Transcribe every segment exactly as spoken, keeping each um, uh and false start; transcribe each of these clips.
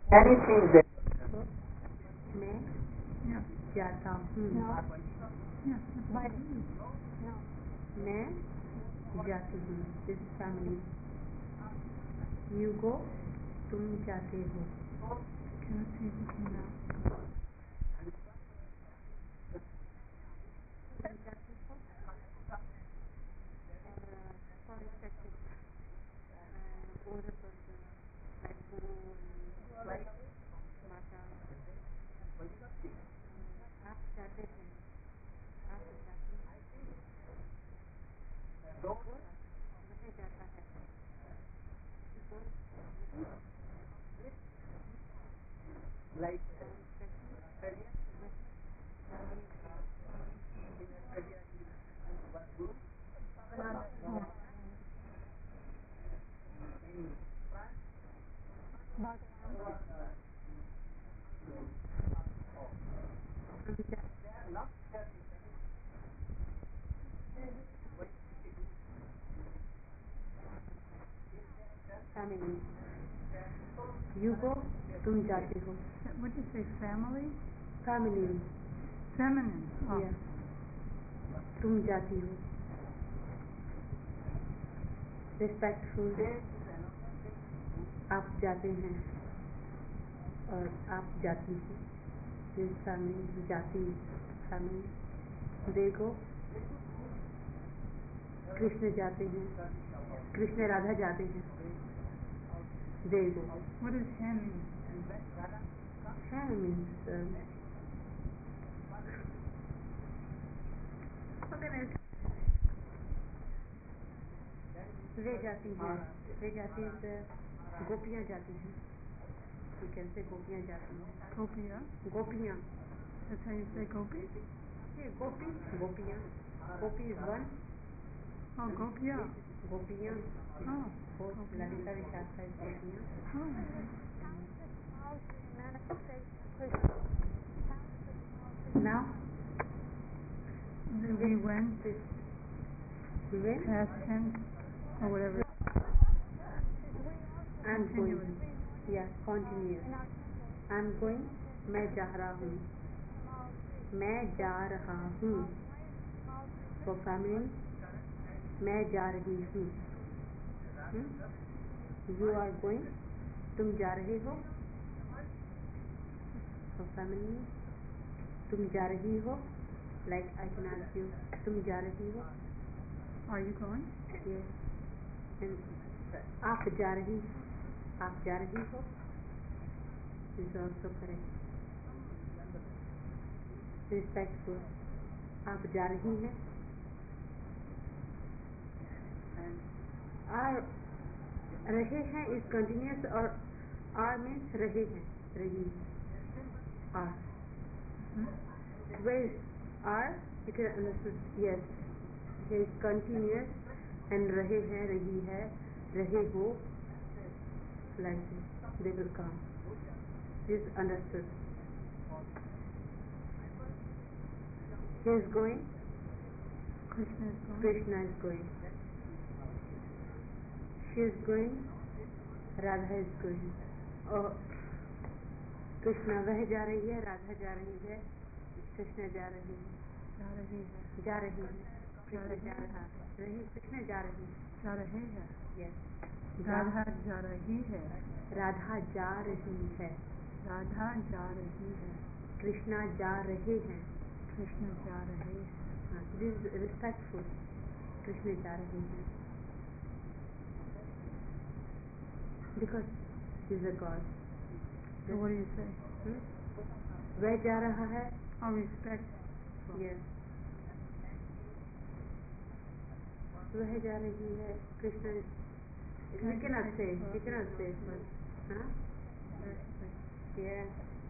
anything that मैं Yeah. जाता हूँ Yeah. मैं जाती हूँ दिस फैमिली यू गो तुम जाते हो Can I see this one now? आप जाते हैं आप जाते हैं वह जाता है like फैमिली यू गो तुम जाते हो What did you say? Family? Family Feminine. Oh. या तुम जाती हो रिस्पेक्टफुल आप जाते हैं और आप जाती हो दिस फैमिली जाती फैमिली देखो कृष्ण जाते हैं कृष्ण राधा जाते हैं देखो What does hen mean? है मीन्स वे जाती हैं वे जाती हैं गोपियाँ जाती हैं ठीक है से गोपियाँ जाती हैं Gopia? गोपियाँ That's how you say gopi? ये गोपी गोपियाँ gopi is one Oh, gopia. गोपियाँ Oh. बहुत ललिता विशाखा इस गोपियाँ Oh. now Then we went when past tense or whatever. I'm going Continuous. yeah continuous I'm going मैं जा रहा हूँ मैं जा रहा हूँ for family मैं जा रही हूँ hmm? you are going तुम जा रहे हो for family तुम जा रही हो like I can ask you तुम जा रही हो Are you going? yes and आप जा रही आप जा रही हो is also correct respectful आप जा रही हैं are रहे हैं is continuous और are means रहे हैं रही are Hmm? where is are you can understand yes here is continuous and रहे हैं रही है रहे हो like this they will come this is understood he is going Krishna is going. Krishna is going she is going Radha is going और कृष्णा वह जा रही है राधा जा रही है कृष्ण जा रही है जा रही है. जा रही है कृष्ण जा रहा है रही कृष्ण जा रही है जा रहे हैं. yes राधा जा रही है. राधा जा रही है राधा जा रही है. कृष्णा जा रहे हैं कृष्ण जा रहे हैं. दिस रिस्पेक्टफुल कृष्ण जा रहे हैं because is a god So what do you say? वह जा रहा है Oh, respect. yes वह जा रही है Krishna you cannot say you cannot say first huh yeah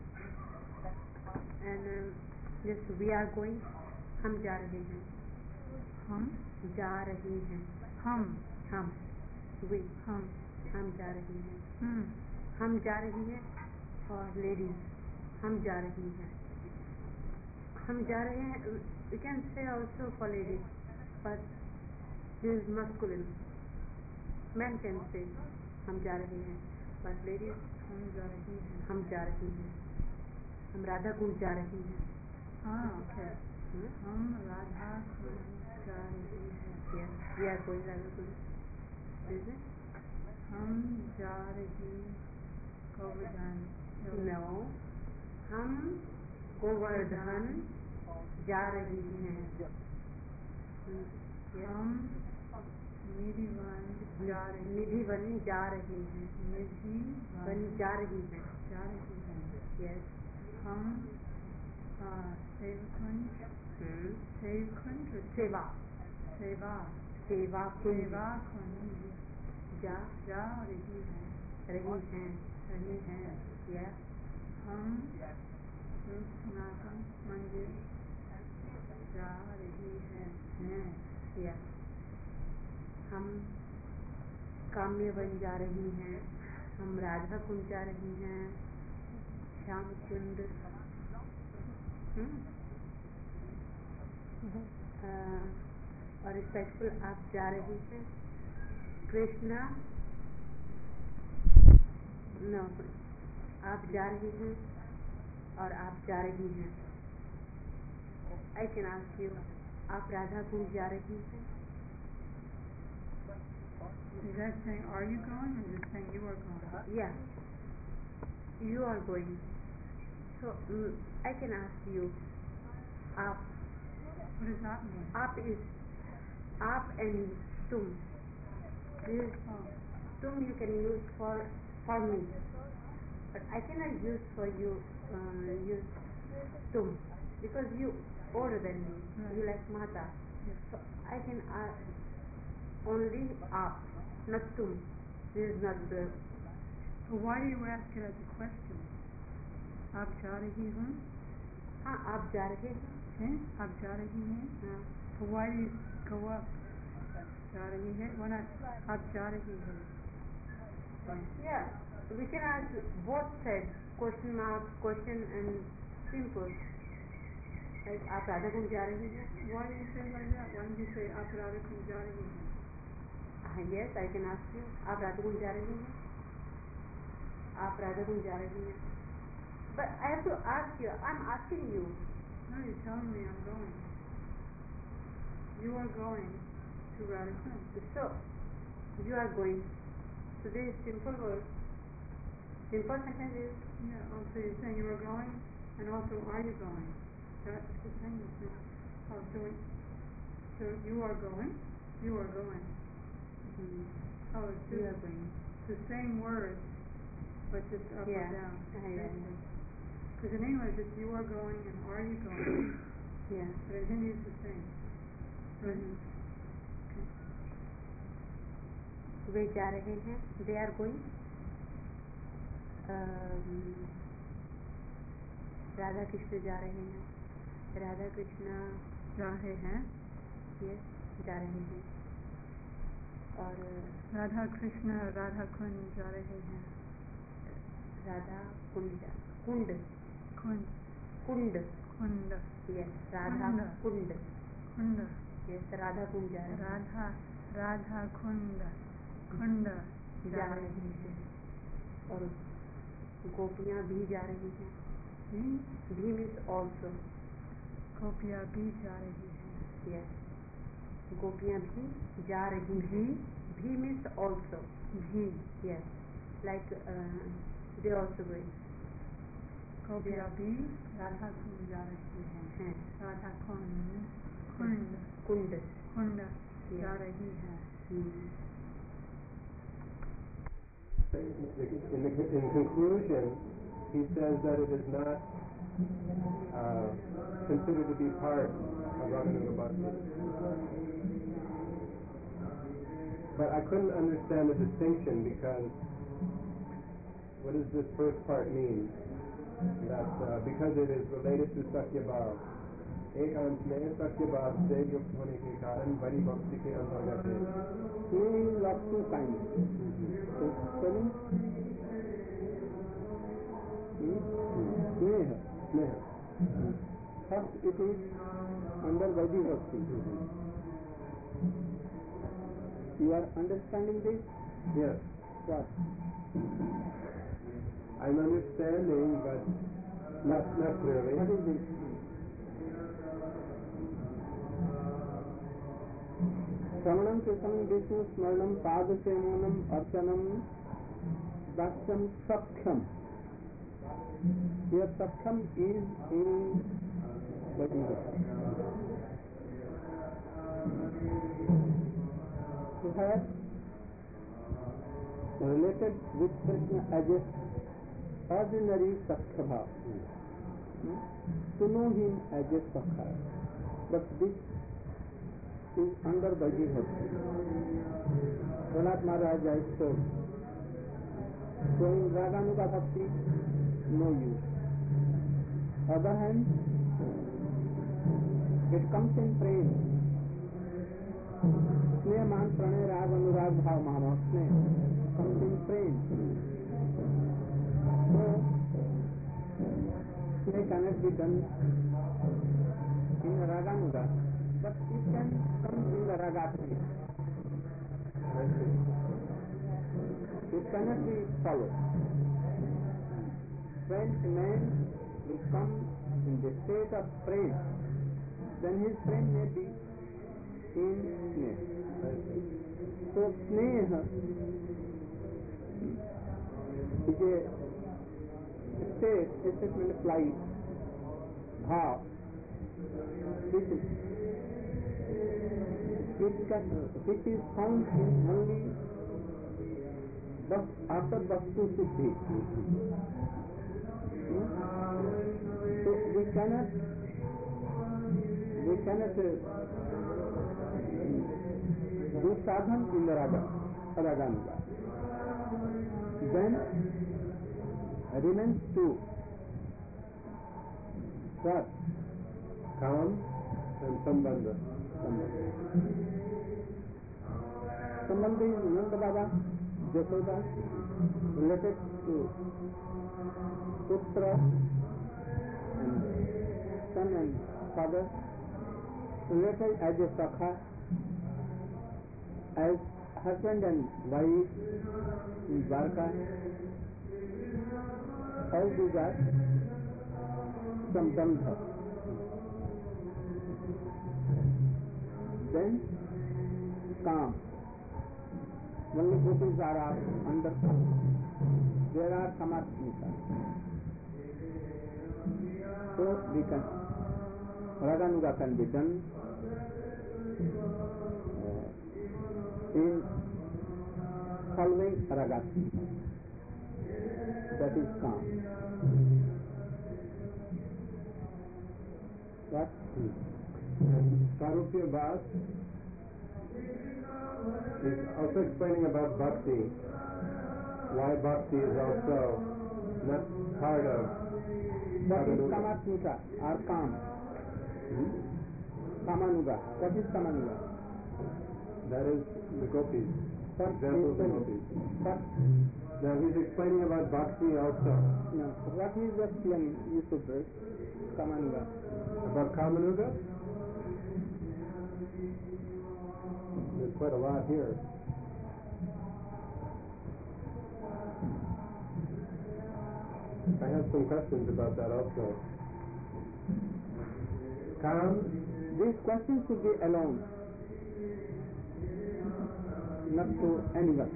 and um, yes we are going हम जा रहे हैं हम जा रहे हैं हम हम we हम हम जा रही हैं hmm. हम जा रही हैं और लेडीज हम जा रही हैं हम जा रहे हैं we can say also for ladies but this is masculine men can say हम जा रहे हैं But ladies, हम जा रही हैं. हम जा रही हैं. हम राधा कुंज जा रही हैं. हाँ, okay. Hmm? हम राधा कुंज जा रही हैं. Yes, we are going Radha Kunj. Is it? हम जा रही गोवर्धन. No. हम गोवर्धन जा रही हैं. Hmm. Yes. हम निधिवन जा रही निधि वन जा रही हैं. निधि वन जा रही हैं. जा रही हैं. Yes. हम आ, सेवकुंज Hmm. सेवकुंज और सेवा सेवा सेवा कुंज सेवा कुंज जा जा रही हैं. रही हैं. रही हैं. Yes. हम सनातन मंदिर जा रही हैं. हैं. Yes. हम काम्य वन जा रही हैं. हम राधा कुंज जा रही हैं. श्याम कुंड. Hmm? Uh, और स्पेशल आप जा रही हैं. कृष्णा नो आप जा रही हैं और आप जा रही हैं. आई कैन आस्क यू आप राधा कुंज जा रही हैं. Is that saying are you going or is it saying you are going? Yeah, you are going. So mm, I can ask you आप What does that mean? आप is आप and तुम. This is Oh, तुम you can use for for me, but I cannot use for you. Uh, use तुम because you older than me. Right. You like Mata. yes. So I can ask only आप, not तुम. This is not the. So why do you ask it as a question? आप जा रही हूँ. हाँ आप जा रहे हैं. हैं? आप जा रही हैं. हाँ. So why do you go up? जा रही है. Why not आप जा रही है? Yeah, we can ask both sides, question mark, question and simple. Like आप राधा कुंज जा रही हैं? Why do you say it like that? Why don't you say आप राधा कुंज जा रही हैं? हाँ, yes, I can ask you. आप राधा कुंज जा रही हैं? आप राधा कुंज जा रही हैं? But I have to ask you. I'm asking you. No, you're telling me I'm going. You are going to Radha Kunj. So you are going. So this is simple word. Simple sentence is Yeah. Also, you're saying you are going, and also are you going? That's the thing. Isn't it? Oh, so it, so you are going. You are going. hmm, Oh, it's you just are going. the same words, but just up Yeah. or down. Uh, yeah. Because in English it's you are going and are you going, Yeah. but in Hindi it's the same. Right? Mhm. Okay. वे जा रहे हैं. They are going. um, Radha Krishna जा रहे हैं. राधा कृष्ण जा रहे हैं. yes जा रहे हैं. और राधा कृष्ण राधा कुंज जा रहे हैं. राधा कुंड जा कुंड कुंज कुंड कुंड yes राधा कुंड. कुंड कुंड. yes राधा कुंड जा रहे हैं. राधा राधा कुंड कुंड जा रहे हैं. और गोपियाँ भी जा रही हैं. भी भी means also. गोपियाँ भी जा रही हैं. yes गोपियाँ भी जा रही भी हैं. भी means also. भी yes like uh, they also going. गोपियाँ भी राधा कुंज जा रही हैं. हैं. राधा कुंज कुंड कुंड. कुंड Yes. जा रही हैं. Hmm. In, the, in conclusion, he says that it is not uh, considered to be part of Raganuga Bhakti. But I couldn't understand the distinction because what does this first part mean? That uh, because it is related to Sakya Bhav, एकांत में सत्य भाव से युक्त होने के कारण बड़ी भक्ति के अंतर्गत है. He loves to kind. Spelling? Sneha. स्नेह. First it is under Vaidhi Bhakti. You are understanding this? Yes. What? I'm understanding, but not not clearly. What is this? Shravanam, Kirtanam, Vishnu, Smaranam, Padasevanam, Archanam, Dasyam, Sakhyam. Here Sakhyam is in what is it? To have related with Krishna as a ordinary Sakhya Bhav. Hmm? To know him as a Sakha. But this is under Vaidhi Bhakti. Prahlad Maharaj has told, so in Raganuga Bhakti, no use. Other hand, it comes in prema. Sneha man pranay rag anurag bhav mama. Sneha comes in prema. So, sneha cannot be done in Raganuga, but it can come in the Ragatri. It cannot be followed. When a man will come in the state of prema, then his prema may be in sneha. So sneha is a state, a statement applied, bhav, which is, which, can, which is found in only but after Vastu Siddhi. So we cannot, we cannot uh, do sadhan in the Raga, Raganuga. Then remains two. What? Kam and Sambandha. Sambandha is Nanda Baba, Jasoda, related to Putra and son and father, related as a Sakha, as husband and wife in Dwarka. All these are Sambandha. Then Kam. Only gopis are under Kam. There are Kamatmika. So we can, Raganuga can be done uh, in following Ragati. That is Kam. What? Sarupya Bhav is also explaining about bhakti, why bhakti is also not part of What is Kamanuga. Kamatmika or Kam? Hmm? Kamanuga. What is Kamanuga? That is the gopis, What examples is of the- gopis. What? Now he's explaining about bhakti also, No. What is explaining? You should read Kamanuga. about Kamanuga. There's quite a lot here. I have some questions about that also. Kam, These questions should be alone, not to anyone.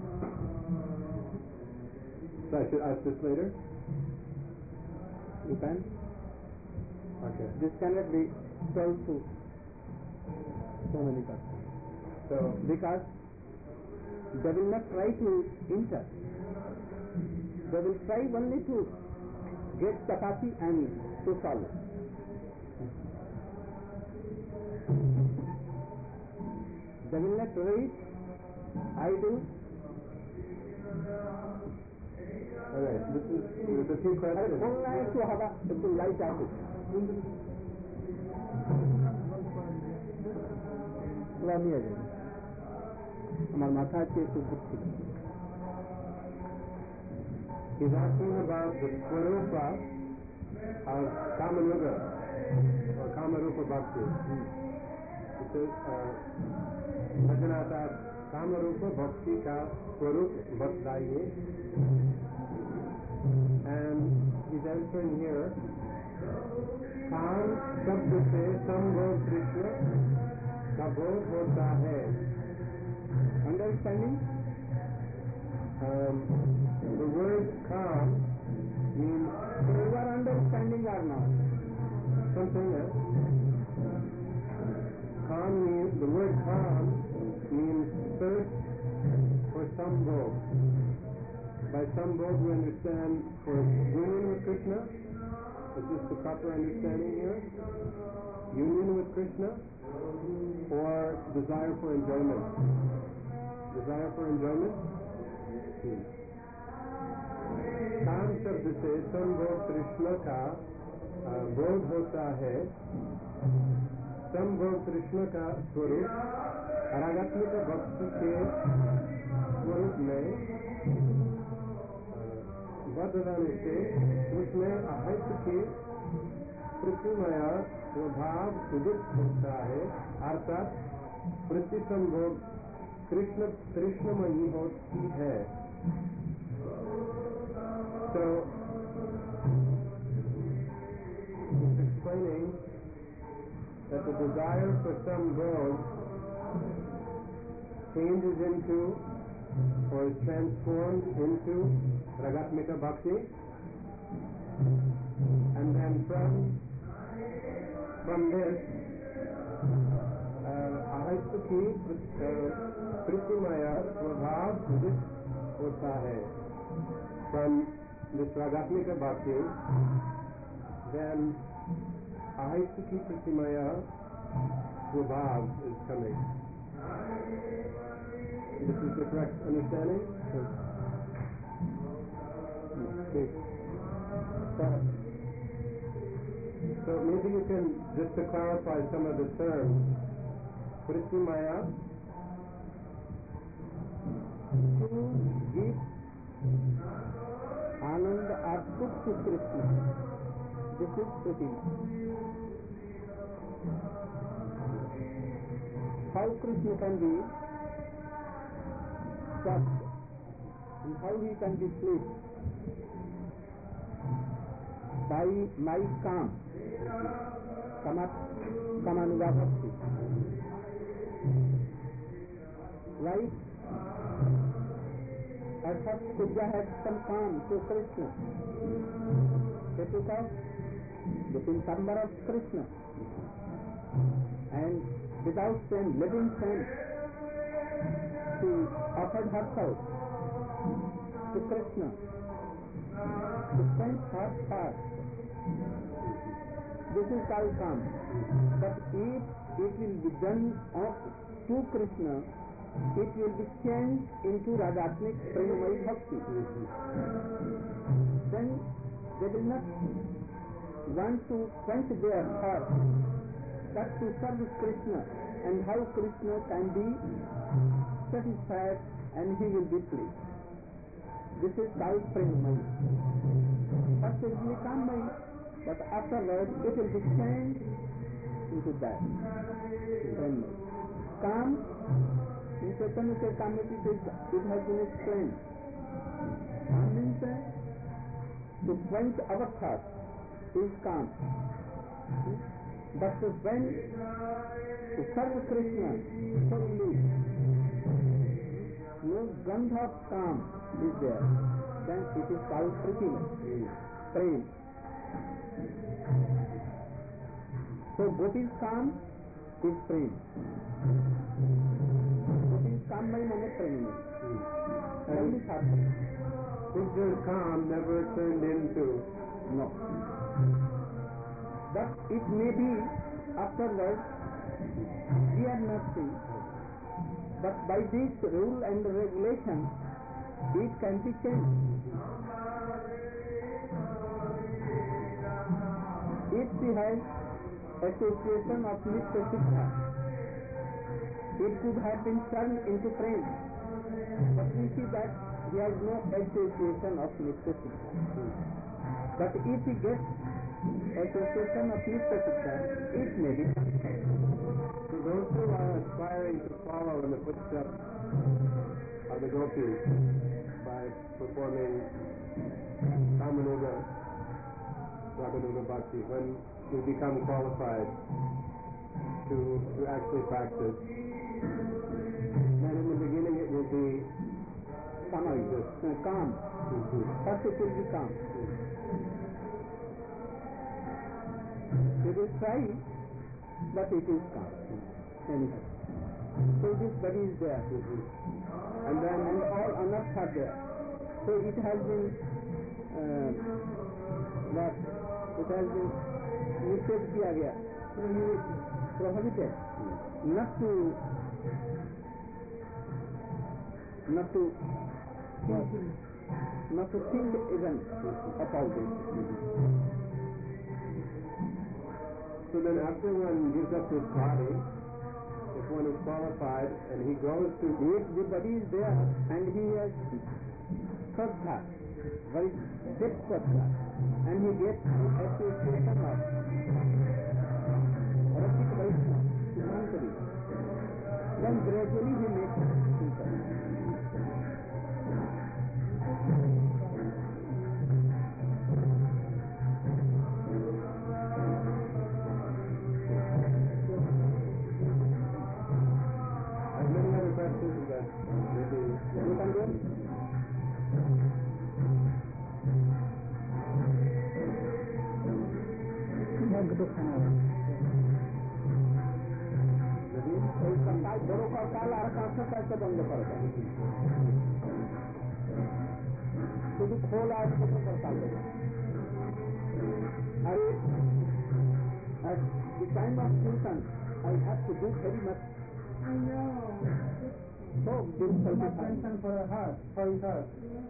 so I should ask this later? You can. Okay. This cannot be told to so many persons. So, Because they will not try to enter. They will try only to get chapati and to follow. They will not read, I do. alright, this is, there's a few R questions. Khulna একটু হাওয়া একটু light আছে ওরা নিয়ে যাবে আমার মাথা আছে একটু ঘুরছি He's asking about the Swarupa of Kamanuga, or Kamarupa Bhakti. He says, uh, Raghunath asked, काम रूप भक्ति का स्वरूप बताइए. And he's answering here, काम शब्द से संभोग कृष्ण का बोध होता है. Understanding? Um, the word काम means So you are understanding or not? something else. Kam means, the word kam means thirst for sambhog. By sambhog we understand for union with Krishna. Is this the proper understanding here? Union with Krishna or desire for enjoyment? Desire for enjoyment? Hmm. काम शब्द से संभोग कृष्ण का बोध होता है. संभोग कृष्ण का स्वरूप रागात्मिक भक्ति के स्वरूप में बदलाने से उसमें अहित के पृथ्वीमय स्वभाव उदित होता है. अर्थात प्रतिसंभोग कृष्ण कृष्णमयी होती है. So, he's explaining that the desire for some goal changes into or is transformed into ragatmika bhakti, and then from from this ahaitu ki pritimaya svabhav udit hota hai. From this ragatmika bhakti, then ahaitiki pratimaya svabhav is coming. This is the correct understanding? Okay. So, so maybe you can, just to clarify some of the terms, pratimaya, To give Anand or Sukh to Krishna. This is Pratima. How Krishna can be sucked and how he can be pleased? By my Kam, Kamat, Kamanuga Bhakti. Right? At first Kujya had some Kam to Krishna. They took off the Pitambar of Krishna. And without saying, living sense, she offered herself to Krishna to quench her thirst. This is called Kam. But if it will be done to Krishna, it will be changed into Ragatmik Premamai Bhakti. Then they will not want to quench their thirst, but to serve Krishna, and how Krishna can be satisfied and he will be pleased. This is called Premamai. First it will become Mai, but afterwards it will be changed into that. Premamai. Kam, in Chaitanya Charitamrita it has been explained. Kam means to quench our thirst is Kam. But when to serve Krishna fully, no gandha of Kam is there, then it is called Pratima, Prem. So Gopi's Kam is Prem. Gopi's Kam by mane Prem. Only Shastra. Kujya's Kam never turned into. No. But it may be afterwards, we are not seeing. But by this rule and regulation, it can be changed. If we have association of Nitya Siddha, it could have been turned into prem. But we see that he has no association of Nitya Siddha. But if he gets association of Nitya Siddha, it may be. So those who are aspiring to follow in the footsteps of the gopis by performing Kamanuga, Raganuga Bhakti, when we become qualified to, to actually practice. Then in the beginning it will be Kama, uh, calm. mm-hmm. First it will be calm. It is try, but it is calm. Anyhow. So this body is there. Mm-hmm. And then And all unearths are there. So it has been uh, what? It has been निषेध किया गया, prohibited, not to not to what? Not to think even about it. So then after one gives up his body, if one is qualified and he goes to... If the body is there and he has Shraddha, very deep Shraddha, and he gets the association of Rasit Vaishnava, Siddhantari, then gradually he makes himself. Many other questions that maybe You can go. काल बरोबर काल अर्काचं त्याचं बंद करतात तुम्ही खोल आज कसं करता अरे at the time of Kirtan I have to do very much. I know. So this Too will be much tension for her heart, for his heart.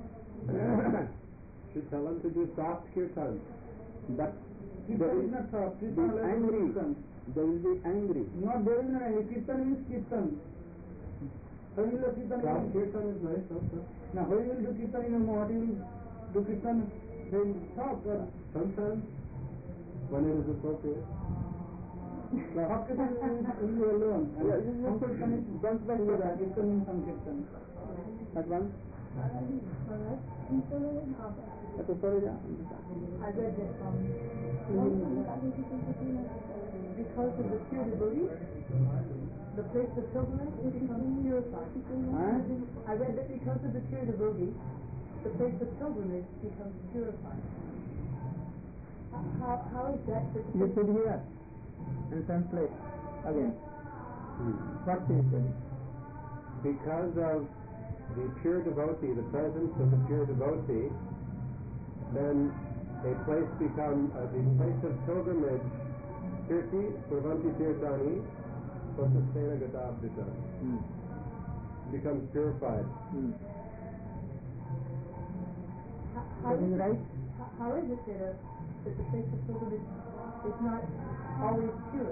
should tell him to do soft kirtan. but Kirtan there is is not soft. be Kirtan is angry. Kirtan. They will be angry. Not there is no angry. Kirtan is Kirtan. How will the Kirtan Soft is? kirtan is nice also. Now, how will do Kirtan in a what will do Kirtan very soft or Sometimes, when it is appropriate. soft Kirtan will be alone. Yeah, you- you Some should- Kirtan is don't let together. that. Kirtan in some Kirtan. At once. At the story, yeah. I read this from because of the pure devotee, the place of pilgrimage becomes purified. Huh? I read that because of the pure devotee, the place of pilgrimage becomes purified. How, how is that? that the You should hear and translate again. Hmm. What he said. Because of the pure devotee, the presence of the pure devotee, then a place become uh, the place of pilgrimage. Kirti, Purvanti Tirtani, Sosastena Gatabdita, Hmm. becomes purified. Hmm. how, how, That is is, right. how, how is it that, a, that the place of pilgrimage is not always pure?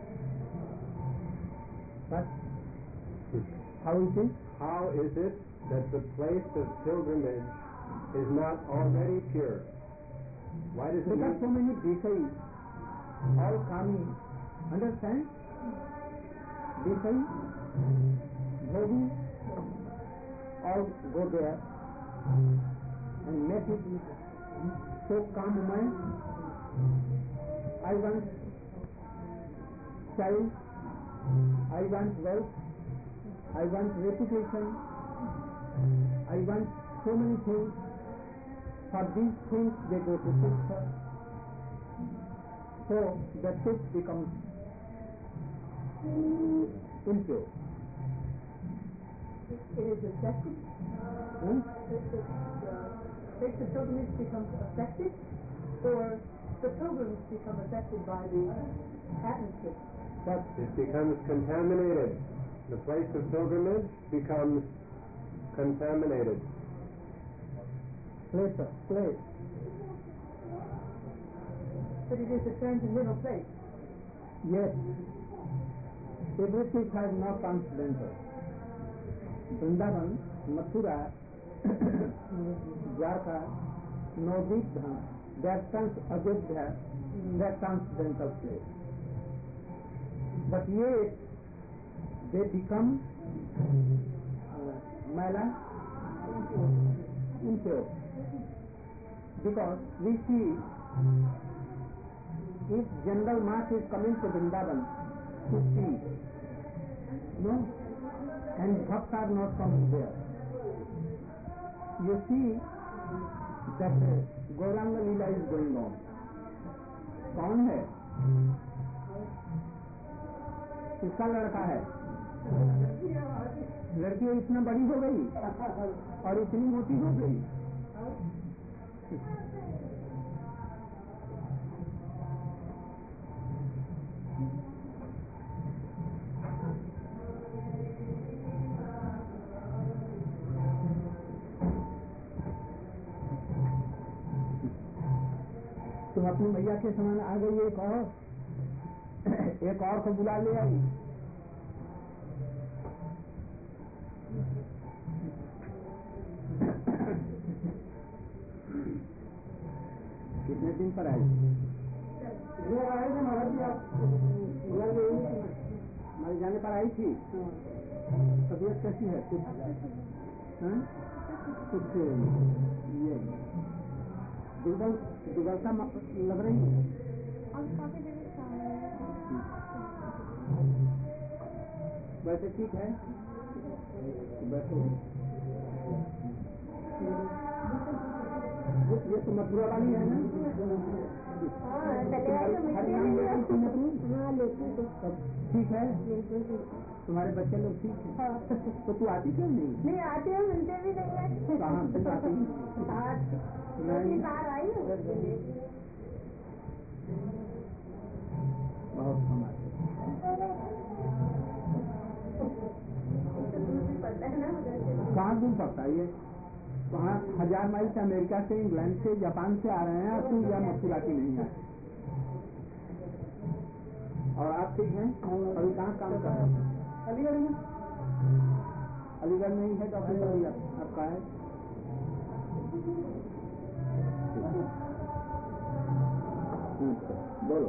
But how is it? How is it that the place of pilgrimage is not already pure? Why does it Because need so many Desai all coming, understand? Desai, Bhogi, all go there and make it so calm mind. I want child, I want wealth, I want reputation, I want so many things. For these things they go to Tirtha. So the Tirth becomes impure. It, it is affected. Hmm? The, the, the place of pilgrimage becomes affected, or the pilgrims become affected by the atmosphere. But It becomes contaminated. The place of pilgrimage becomes contaminated. place, place. But it is a transcendental place. Yes. Everything has no transcendental. Vrindavan, Mathura, Dwarka, Navadvip, that trans Ajodhya, that transcendental place. But yet they become uh, Mala? Impure. Because we see if general mass is coming to Vrindavan to see, no, and bhakts are not coming there. You see that Gauranga Leela is going on. कौन है? किसका लड़का है? लड़की इतना बड़ी हो गई और इतनी मोटी हो गई. तुम अपनी मैया के समान आ गई. एक और एक और को बुला ले आई. कितने दिन पर आई? वो आए थे महाराज जी. आप मर जाने पर आई थी. तबीयत कैसी है? कुछ हाँ? कुछ ये दुर्बल दुर्बलता लग रही है. वैसे ठीक है. बैठो. ये तो मथुरा वाली है ना? ठीक है. तुम्हारे बच्चे लोग ठीक है? तो तू आती क्यों नहीं? नहीं आती हूँ, मिलते भी नहीं है. कहाँ से आती? नहीं बाहर आई हूँ. बहुत कम आते. कहाँ दूर पड़ता है ये? वहाँ हजार माइल से, अमेरिका से, इंग्लैंड से, जापान से आ रहे हैं. तू या मथुरा की नहीं है. और आप ठीक हैं? अभी कहाँ काम कर रहे हैं? अलीगढ़ में. अलीगढ़ में ही है डॉक्टर अभी आपका है? बोलो.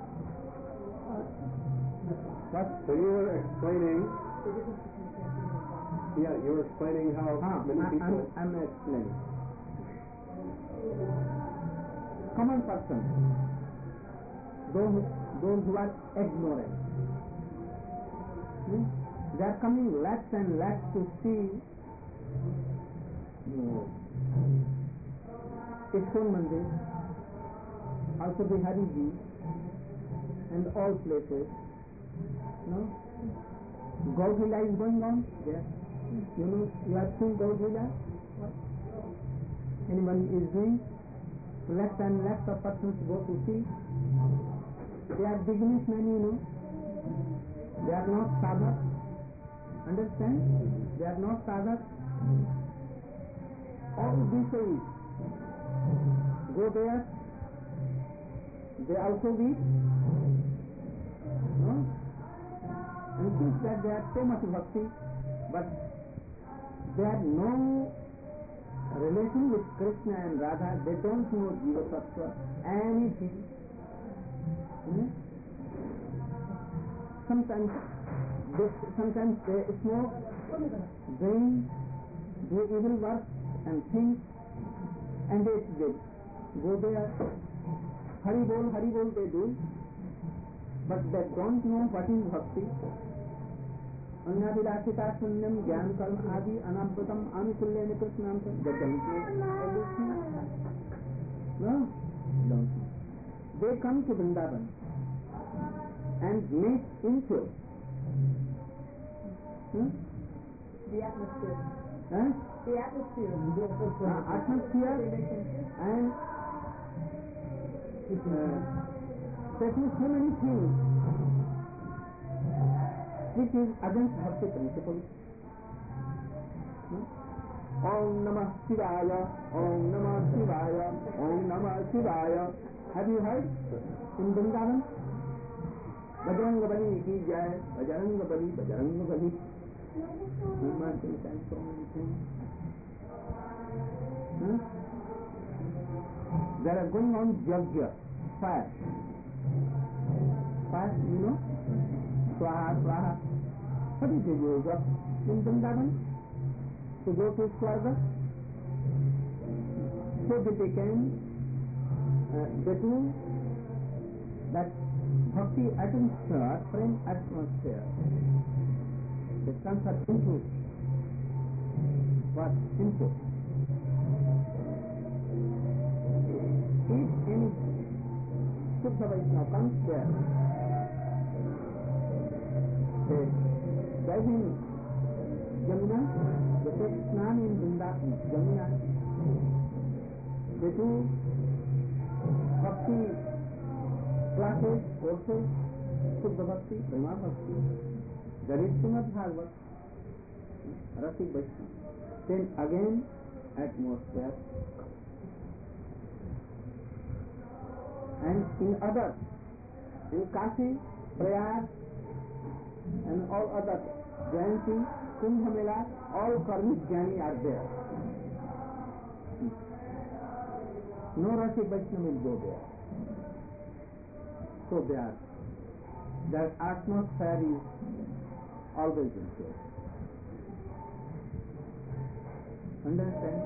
What? So you were explaining. Yeah, you were explaining how हाँ, many I, people. I'm, I'm explaining. Common person, those who, those who are ignorant, hmm? they are coming less and less to see Iskon Mandir, also Bihari Ji, and all places. No? Gaur Leela is going on there. You know, you have seen Gaur Leela? Anyone is doing? Less and less of persons go to see. They are businessmen, you know. They are not sadhak. Understand? They are not sadhak. All these ways go there. They also weep. No? And think that they have so much bhakti, but they have no relation with Krishna and Radha. They don't know Jiva Tattva, anything. Hmm? Sometimes they, sometimes they smoke, drink, do evil work and things, and they, they go there. Hari Bol, Hari Bol they do, but they don't know what is bhakti. अन्याभिलाषिता शून्यम ज्ञान कर्म आदि अनामृतम आनुकूल्य कृष्णाम से no, they come to Vrindavan and make into hmm? The atmosphere. huh? The atmosphere. uh, atmosphere and uh, taking so many things which is against bhakti principle. Om Namah Shivaya, Om Namah Shivaya, Om Namah Shivaya. Have you heard in Vrindavan? Bajrang Bali ki jai, Bajrang Bali, Bajrang Bali. You must understand so many things. Hmm? There are going on yajna, fire. Fire, you know? Swaha, Swaha. What is the yoga in Vrindavan? to go to Swarga, so they became, uh, they do that bhakti atmosphere, prem atmosphere, the transfer into what input. If any Shuddha Vaishnava comes there, they dive in Jamuna, they take snan in Vrindavan, Jamuna, they do bhakti classes, courses, Shuddha Bhakti, Prema Bhakti, there is Srimad Bhagavad, Rasik Vaishnava. Then again atmosphere. And in other, in Kashi, Prayag, and all other, Jayanti, Kumbh Mela, all karmic jnani are there. No Rasik Vaishnava will go there. So they are, their atmosphere is always in place. Understand?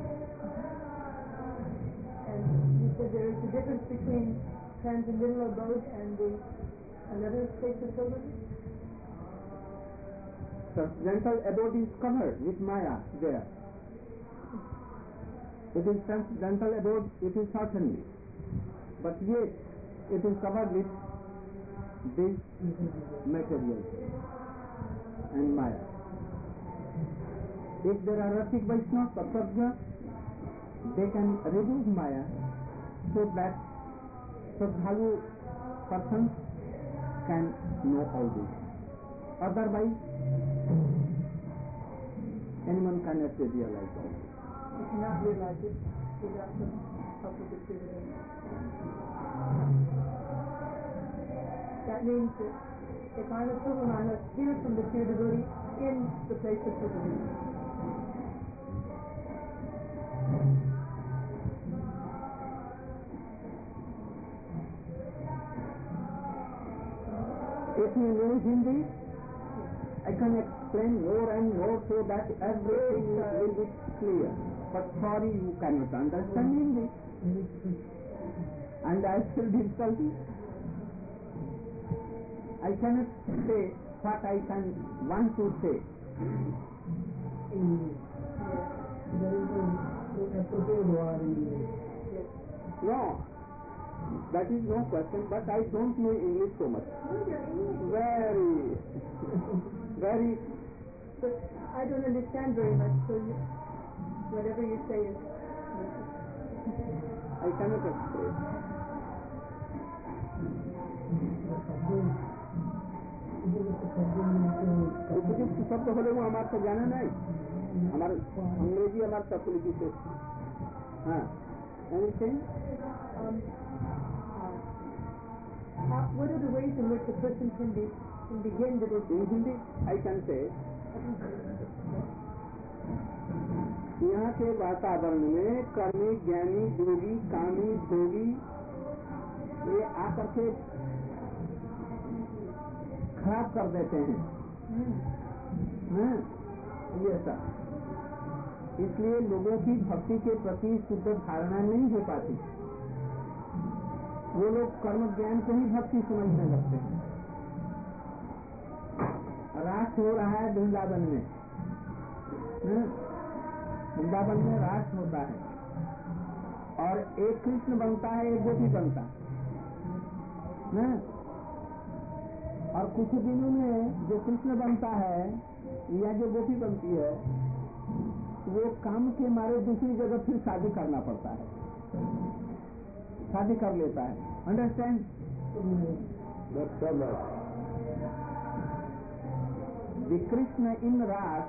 And you said there is a difference between transcendental abode and the another place of pilgrimage? Transcendental abode is covered with Maya there. It is transcendental abode, it is certainly. But yet, it is covered with this material and Maya. If there are Rasik Vaishnava, Sattva, they can remove Maya so that Sadhalu persons can know all this. Otherwise, anyone cannot realize all this. You cannot realize it without the help of the Spirit. That means that if I'm a pilgrim, I must hear from the pure devotee in the place of pilgrimage. If you know Hindi, I can explain more and more so that everything will be clear. But sorry, you cannot understand Hindi. And I feel difficulty. I cannot say what I can want to say. No, that is no question, but I don't know English so much. Very, very. But I don't understand very much, so you, whatever you say is. I cannot express. उपयुक्त शब्द होले वो हमारे तो जाना नहीं, हमारे अंग्रेजी हमारे तकलीफी से हाँ anything? Um, uh, how, what are the ways in which a person can be can begin to this? In Hindi, I can say, यहाँ के वातावरण में कर्मी, ज्ञानी, योगी, कामी, भोगी ये आकर के खराब कर देते हैं। हाँ, ये सब इसलिए लोगों की भक्ति के प्रति शुद्ध धारणा नहीं हो पाती। वो लोग कर्म ज्ञान को ही भक्ति समझने लगते हैं। रास हो रहा है वृंदावन में, वृंदावन में रास होता है और एक कृष्ण बनता है, एक गोपी बनता है। और कुछ दिनों में जो कृष्ण बनता है या जो गोपी बनती है, वो काम के मारे दूसरी जगह फिर शादी करना पड़ता है, शादी कर लेता है। Understand? The Krishna in Ras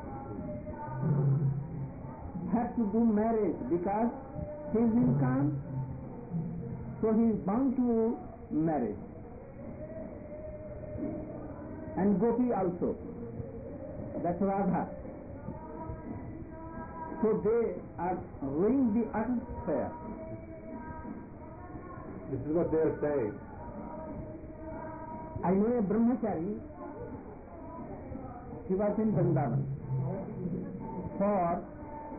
has to do marriage because he is in Kam, so he is bound to marry. And Gopi also, that's Radha. So they are ruining the atmosphere. This is what they are saying. I know a brahmachari, he was in Vrindavan for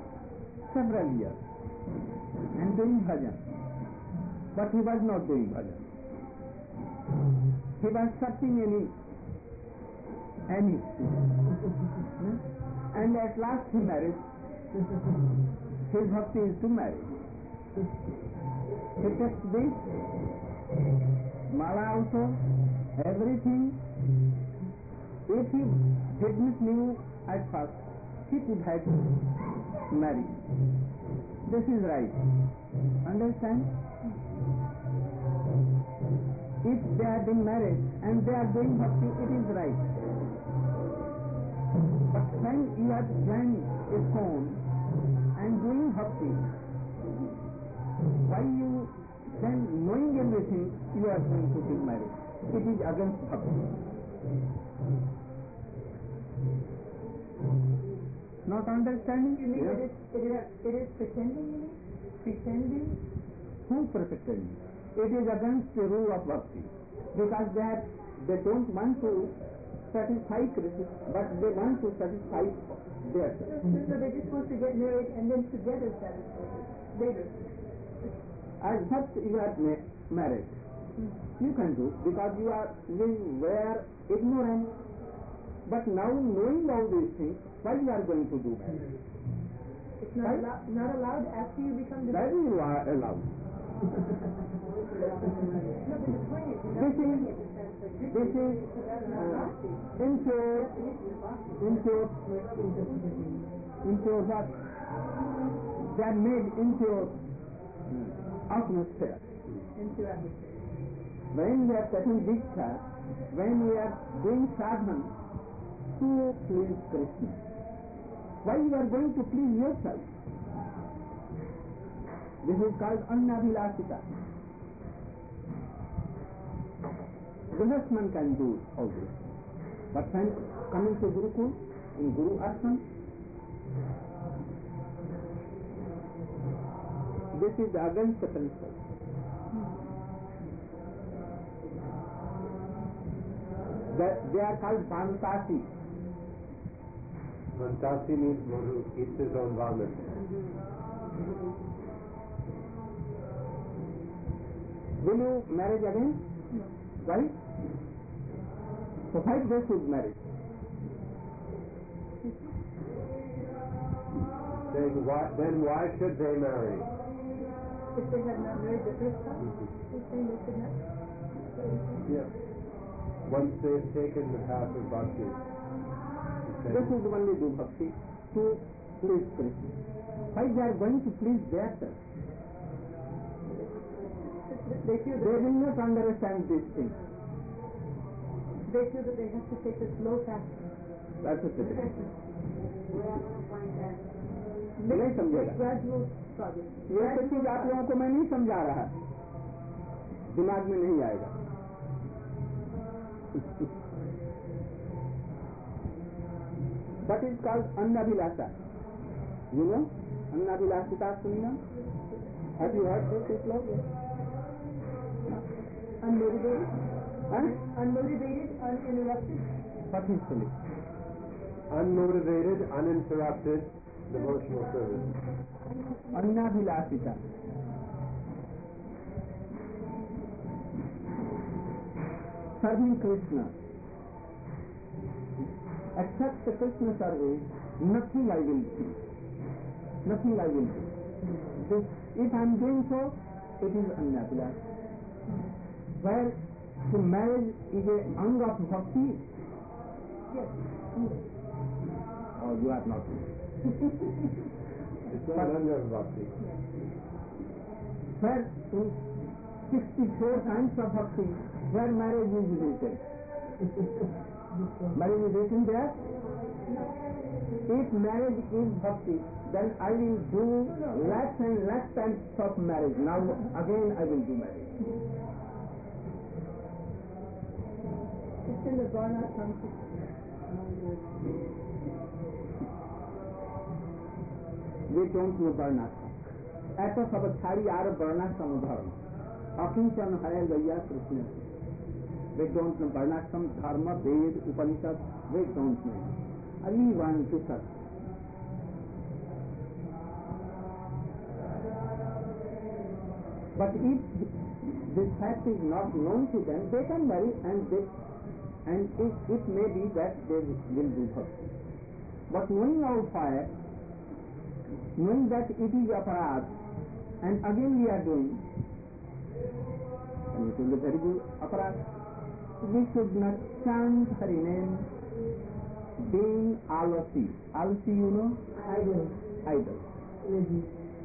several years and doing bhajan, but he was not doing bhajan. He was searching any, any, and at last he married. His bhakti is to marry. He takes this, mala also, everything. If he didn't knew at first, he could have married. This is right. Understand? If they have been married and they are doing bhakti, it is right. But when you have joined a phone and doing bhakti, why you then knowing everything you are going to be married? It is against bhakti. Not understanding? You mean Yes. it is, it is, it is pretending, you mean? Pretending? Who pretending? It is against the rule of bhakti. Because they have, they don't want to satisfy Krishna, but they want to satisfy their self. So they just want to get married and then together satisfy it later. As first you are ma- married, you can do, because you are you were ignorant. But now knowing all these things, why you are going to do marriage? It's not, Right? allow, not allowed after you become That divorced. you are allowed. No, but the point is, you're not This is doing it with satisfaction. this is uh, impure, impure, impure what? They are made impure uh, atmosphere. Into atmosphere. When we are taking diksha, when we are doing sadhana to please Krishna, why you are going to please yourself? This is called annabhilasita. Grihasthan can do all this. But when coming to Gurukul, in Guru Ashram, this is against the principle. That they are called Bantasi. Mantasi means one who eats his own vomit. Will you marry again? No. Why? So why they should marry? Then why, then why should they marry? If they have not married the first time, you're saying they should not? Yeah. Once they've taken the path of bhakti. They should only do bhakti to please Krishna. Why they are going to please themselves? They feel They that will not understand this thing. they feel that they have to take a slow path. That's what it is. Make, नहीं समझेगा। make gradual progress. ये सब चीज आप लोगों को मैं नहीं समझा रहा, दिमाग में नहीं आएगा। That is called annabhilasa. You know, annabhilasita sunna. Have you heard this slogan? Unmotivated, Huh? unmotivated, uninterrupted. What is it? Unmotivated, uninterrupted devotional service. Annabhilasita. Serving Krishna. Except the Krishna service, nothing I will do. Nothing I will do. This, if I am doing so, it is annabhilasita. Where the marriage is a anga of bhakti. Yes. Oh, you are not. It's not under bhakti. Where in sixty-four times of bhakti, where marriage is written. Marriage is written there. If marriage is bhakti, then I will do less and less times of marriage. Now again I will do marriage. It's in the Varna Samhita. We don't know Varnashram. Eto sabachari are Varnashram dharma. Akinchan hai gaya Krishna. We don't know Varnashram, Dharma, Ved, Upanishad. We don't know. Only one to serve. But if this fact is not known to them, they can marry, and they, and it, it may be that they will do bhakti. But knowing our fire, knowing that it is aparad, and again we are doing, and it will be very good aparad. We should not chant Hari name being alasi. Alasi, you know? Idol. Idol. Mm-hmm.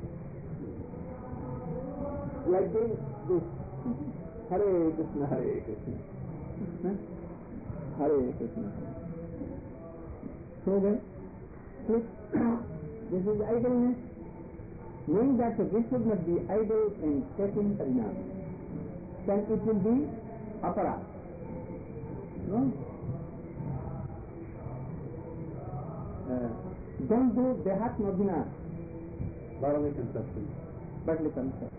Like this, this Hare Krishna, Hare Krishna, huh? Hare Krishna. So then, this is idleness. Knowing that we should not be idle in taking Harinam, then it will be aparad. No? Uh, don't do Dehat Nabina, Bodily conception. bodily concept.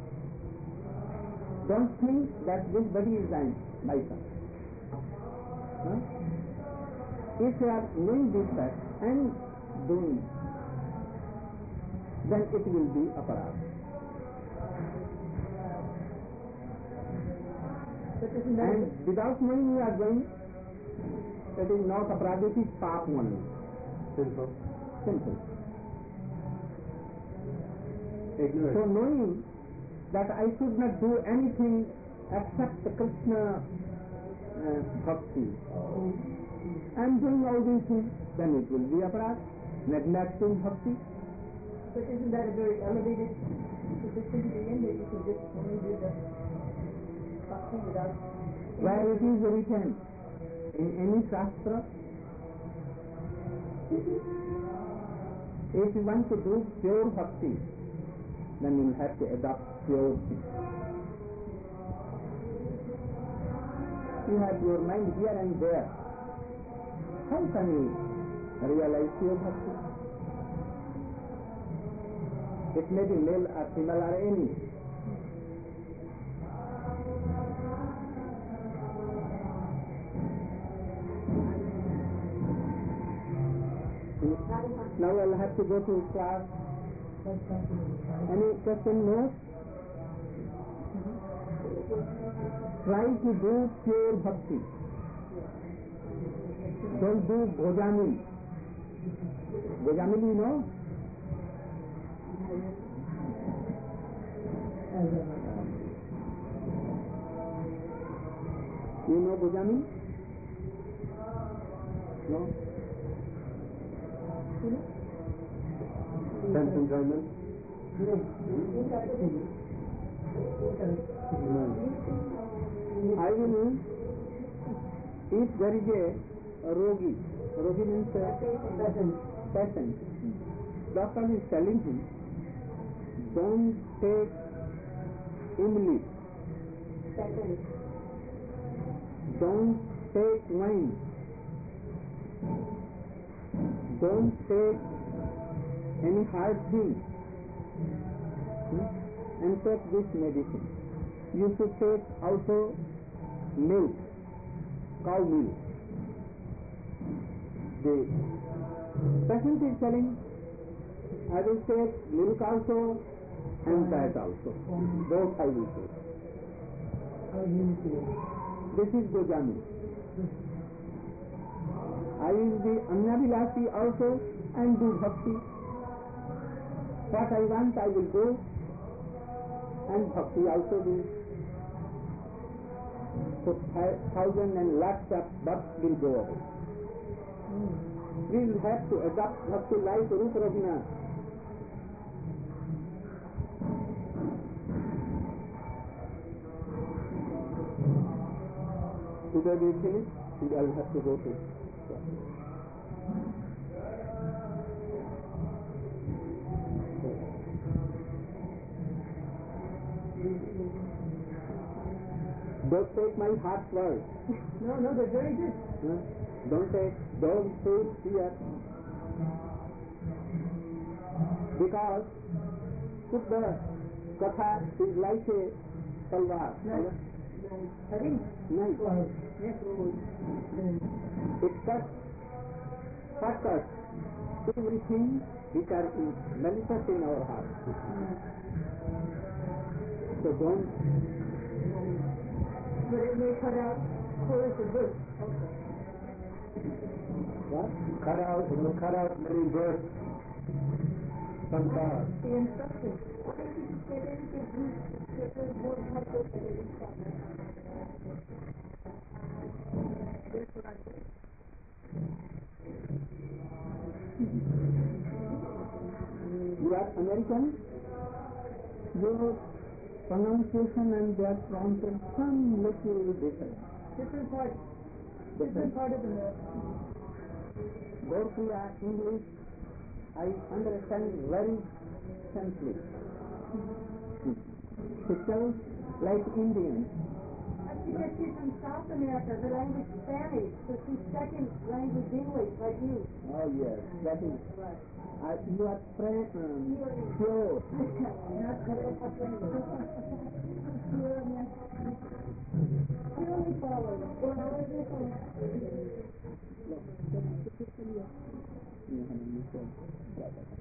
Don't think that this body is thine, myself. Huh? If you are knowing this fact and doing, then it will be aparad. But isn't that And without knowing you are doing, that is not aparad, it is pap only. Simple. Simple. Ignorant. So knowing that I should not do anything except the Krishna uh, bhakti, and doing all these things, then it will be aparad, neglecting bhakti. But isn't that a very elevated position to be in, that you can just only do the bhakti without... Where it is written in any shastra, if you want to do pure bhakti, then you have to adopt pure things. You have your mind here and there. How can you realize pure bhakti? It may be male or female or any. Now I'll have to go to class. Any question more? Try to do pure bhakti. Don't do Gojamil. Gojamil, you know? You know Gojamil? No? Sense enjoyment. I will, if there is a rogi, rogi means a patient, doctor is telling him, don't take imli, don't take wine, don't take any hard thing, hmm? and take this medicine. You should take also milk, cow milk. The patient is telling, I will take milk also and that also. Both I will take. This is Gojami. I will be Annavilasi also and do bhakti. What I want I will do, and bhakti also do. So thousand and lakhs of births will go away. We will have to adopt bhakti like Rupa Raghunath. Today we finish, we will have to go to. Don't take my harsh words. No, no, they're very good. Huh? Don't take dog food here. Because Buddha Katha is like a talwar. No. Hari? No. Yes. It cuts, what cuts? Everything which are in malicious in our heart. So don't. But it may cut out chorus and verse. What? Cut out, it will cut out many verse from God. The instruction. Why don't you just get into the group that there's more typos than it is something? That's what I think. You are American? Your pronunciation and their pronunciation some little different. Different part. Different part of the America. Therefore, English I understand very simply. It sounds like Indian. I think she's from South America, the language Spanish, so she's second language English, like you. Oh yes, that is. Right. Uh, you are fra- um, pure. Not correct. Purely followed. Well, how is it? Look, that is the picture. You have a